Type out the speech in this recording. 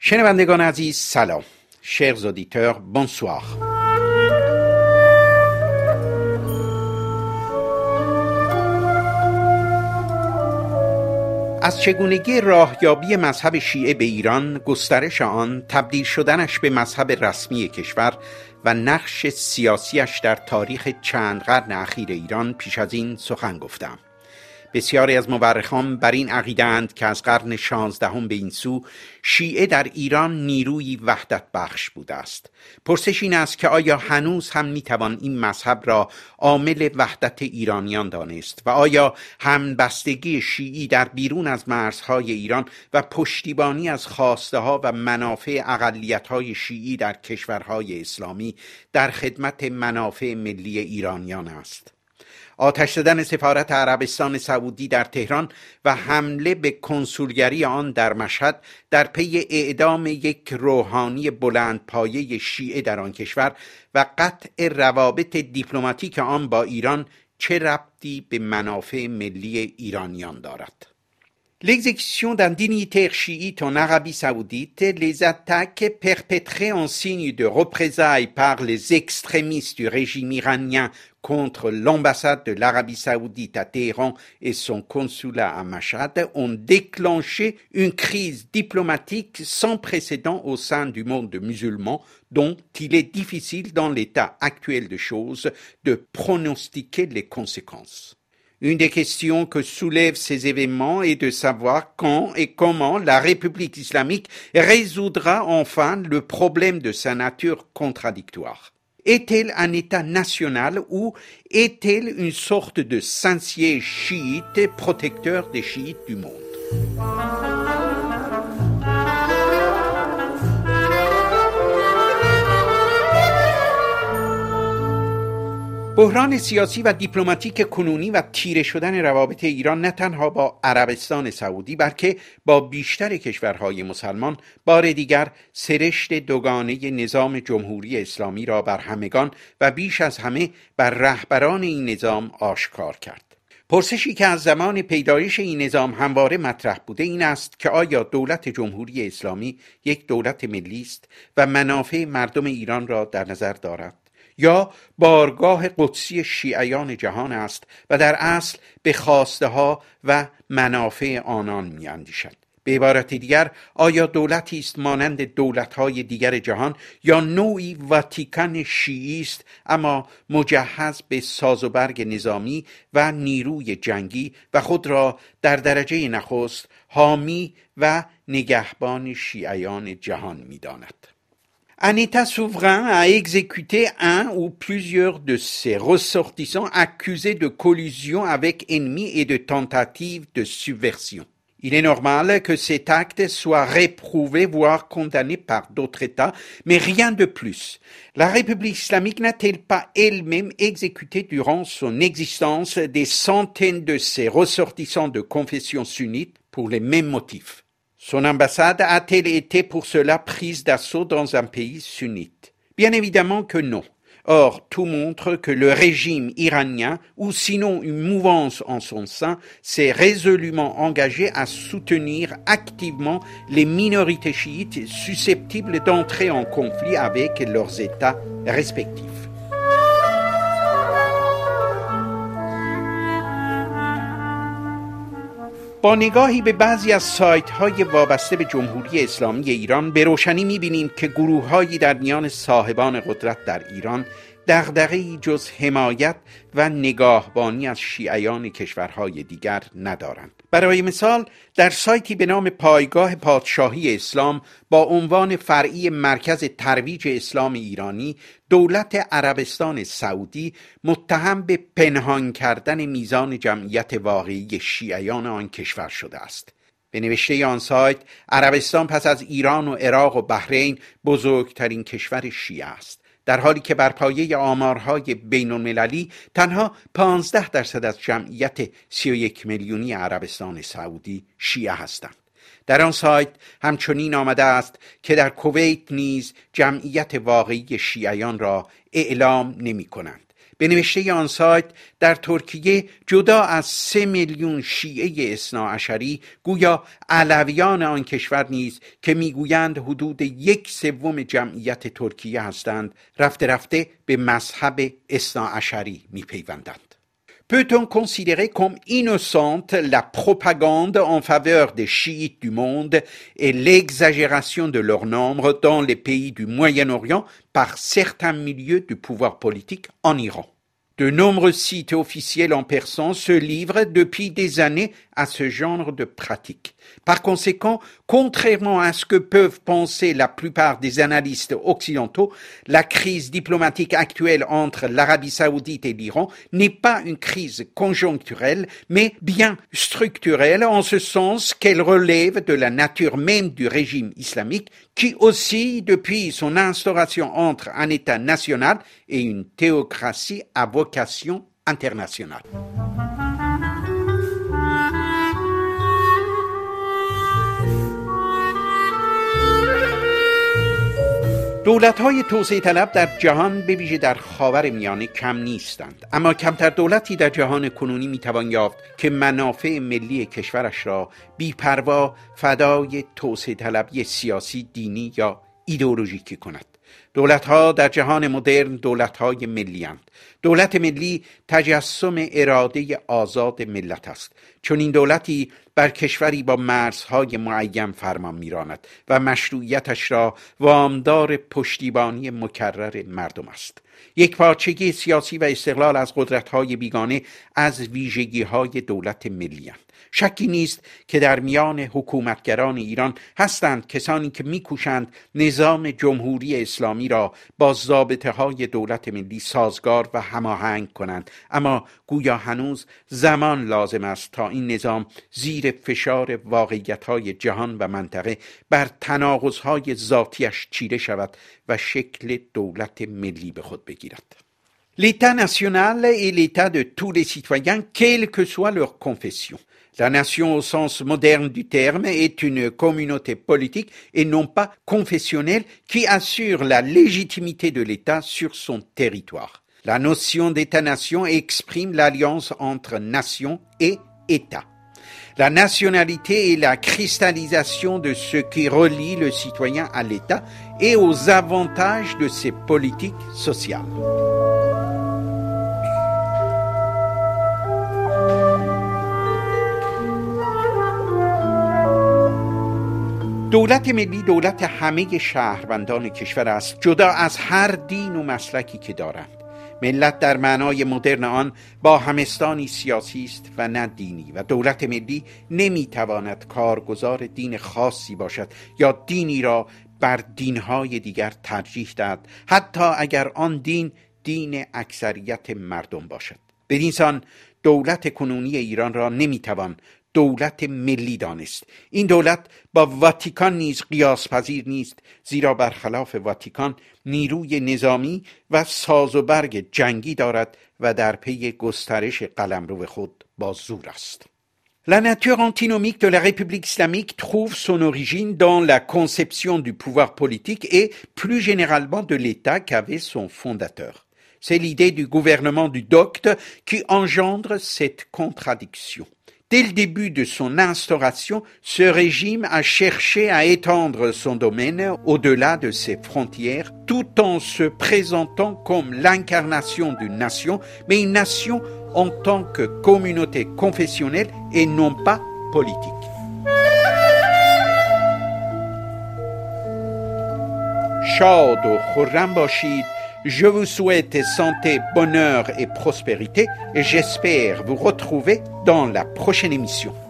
شنوندگان عزیز سلام. Chers auditeurs, bonsoir. از چگونگی راهیابی مذهب شیعه به ایران، گسترش آن، تبدیل شدنش به مذهب رسمی کشور و نقش سیاسیش در تاریخ چند قرن اخیر ایران پیش از این سخن گفتم. بسیاری از مورخان بر این عقیده‌اند که از قرن 16 به این سو شیعه در ایران نیروی وحدت بخش بوده است. پرسش این است که آیا هنوز هم میتوان این مذهب را عامل وحدت ایرانیان دانست و آیا همبستگی شیعی در بیرون از مرزهای ایران و پشتیبانی از خواسته ها و منافع اقلیت های شیعی در کشورهای اسلامی در خدمت منافع ملی ایرانیان است؟ آتش زدن سفارت عربستان سعودی در تهران و حمله به کنسولگری آن در مشهد در پی اعدام یک روحانی بلندپایه شیعه در آن کشور و قطع روابط دیپلماتیک آن با ایران چه ربطی به منافع ملی ایرانیان دارد؟ L'exécution d'un dignitaire chiite en Arabie Saoudite, les attaques perpétrées en signe de représailles par les extrémistes du régime iranien contre l'ambassade de l'Arabie Saoudite à Téhéran et son consulat à Mashhad ont déclenché une crise diplomatique sans précédent au sein du monde musulman dont il est difficile dans l'état actuel de choses de pronostiquer les conséquences. Une des questions que soulèvent ces événements est de savoir quand et comment la République islamique résoudra enfin le problème de sa nature contradictoire. Est-elle un État national ou est-elle une sorte de Saint-Siège chiite protecteur des chiites du monde? بحران سیاسی و دیپلماتیک کنونی و تیره شدن روابط ایران نه تنها با عربستان سعودی بلکه با بیشتر کشورهای مسلمان بار دیگر سرشت دوگانه نظام جمهوری اسلامی را بر همگان و بیش از همه بر رهبران این نظام آشکار کرد. پرسشی که از زمان پیدایش این نظام همواره مطرح بوده این است که آیا دولت جمهوری اسلامی یک دولت ملی است و منافع مردم ایران را در نظر دارد؟ یا بارگاه قدسی شیعیان جهان است و در اصل به خواسته ها و منافع آنان می اندیشد؟ به عبارت دیگر آیا دولتی است مانند دولت‌های دیگر جهان یا نوعی واتیکان شیعی است اما مجهز به ساز و برگ نظامی و نیروی جنگی و خود را در درجه نخست حامی و نگهبان شیعیان جهان می داند؟ Un État souverain a exécuté un ou plusieurs de ses ressortissants accusés de collusion avec ennemis et de tentatives de subversion. Il est normal que cet acte soit réprouvé voire condamné par d'autres États, mais rien de plus. La République islamique n'a-t-elle pas elle-même exécuté durant son existence des centaines de ses ressortissants de confession sunnite pour les mêmes motifs? Son ambassade a-t-elle été pour cela prise d'assaut dans un pays sunnite? Bien évidemment que non. Or, tout montre que le régime iranien, ou sinon une mouvance en son sein, s'est résolument engagé à soutenir activement les minorités chiites susceptibles d'entrer en conflit avec leurs États respectifs. با نگاهی به بعضی از سایت‌های وابسته به جمهوری اسلامی ایران به روشنی می‌بینیم که گروه‌هایی در میان صاحبان قدرت در ایران دغدغه‌ای جز حمایت و نگاهبانی از شیعیان کشورهای دیگر ندارند. برای مثال در سایتی به نام پایگاه پادشاهی اسلام با عنوان فرعی مرکز ترویج اسلام ایرانی، دولت عربستان سعودی متهم به پنهان کردن میزان جمعیت واقعی شیعیان آن کشور شده است. به نوشته آن سایت، عربستان پس از ایران و عراق و بحرین بزرگترین کشور شیعه است، در حالی که بر پایه آمارهای بین المللی تنها 15% از جمعیت 31 میلیونی عربستان سعودی شیعه هستند. در آن سایت همچنین آمده است که در کویت نیز جمعیت واقعی شیعیان را اعلام نمی کنند. به نوشته آن سایت در ترکیه جدا از 3 میلیون شیعه اثناعشری گویا علویان آن کشور نیز که میگویند حدود 1/3 جمعیت ترکیه هستند رفته رفته به مذهب اثناعشری میپیوندند. Peut-on considérer comme innocente la propagande en faveur des chiites du monde et l'exagération de leur nombre dans les pays du Moyen-Orient par certains milieux du pouvoir politique en Iran? De nombreux sites officiels en persan se livrent depuis des années à ce genre de pratique. Par conséquent, contrairement à ce que peuvent penser la plupart des analystes occidentaux, la crise diplomatique actuelle entre l'Arabie saoudite et l'Iran n'est pas une crise conjoncturelle, mais bien structurelle en ce sens qu'elle relève de la nature même du régime islamique qui oscille depuis son instauration entre un État national et une théocratie à vocation internationale. دولت‌های توسعه طلب در جهان به ویژه در خاورمیانه کم نیستند، اما کمتر دولتی در جهان کنونی میتوان یافت که منافع ملی کشورش را بی‌پروا فدای توسعه طلبی سیاسی، دینی یا ایدئولوژیکی کند. دولت‌ها در جهان مدرن دولت‌های ملی‌اند. دولت ملی تجسم اراده آزاد ملت است، چون این دولتی بر کشوری با مرزهای معین فرمان می‌راند و مشروعیتش را وامدار پشتیبانی مکرر مردم است. یک پارچگی سیاسی و استقلال از قدرت‌های بیگانه از ویژگی‌های دولت ملی‌اند. شکی نیست که در میان حکومتگران ایران هستند کسانی که می‌کوشند نظام جمهوری اسلامی را با ضابطه‌های دولت ملی سازگار و هماهنگ کنند، اما گویا هنوز زمان لازم است تا این نظام زیر فشار واقعیت‌های جهان و منطقه بر تناقض‌های ذاتیش چیره شود و شکل دولت ملی به خود بگیرد. L'État national est l'État de tous les citoyens, quelle que soit leur confession. La nation au sens moderne du terme est une communauté politique et non pas confessionnelle qui assure la légitimité de l'État sur son territoire. La notion d'État-nation exprime l'alliance entre nation et État. La nationalité est la cristallisation de ce qui relie le citoyen à l'État et aux avantages de ses politiques sociales. دولت ملی دولت همه شهروندان کشور است، جدا از هر دین و مسلکی که دارند. ملت در معنای مدرن آن با همستانی سیاسی است و نه دینی، و دولت ملی نمیتواند کارگزار دین خاصی باشد یا دینی را بر دینهای دیگر ترجیح دهد، حتی اگر آن دین اکثریت مردم باشد. بدین سان دولت کنونی ایران را نمیتوان دولت ملی دانست. این دولت با واتیکان نیز قیاس پذیر نیست، زیرا برخلاف واتیکان نیروی نظامی و ساز و برگ جنگی دارد و در پی گسترش قلمرو خود با زور است. La nature antinomique de la République islamique trouve son origine dans la conception du pouvoir politique et plus généralement de l'État qu'avait son fondateur. C'est l'idée du gouvernement du docte qui engendre cette contradiction. Dès le début de son instauration, ce régime a cherché à étendre son domaine au-delà de ses frontières, tout en se présentant comme l'incarnation d'une nation, mais une nation en tant que communauté confessionnelle et non pas politique. شاد و خرم باشید. Je vous souhaite santé, bonheur et prospérité et j'espère vous retrouver dans la prochaine émission.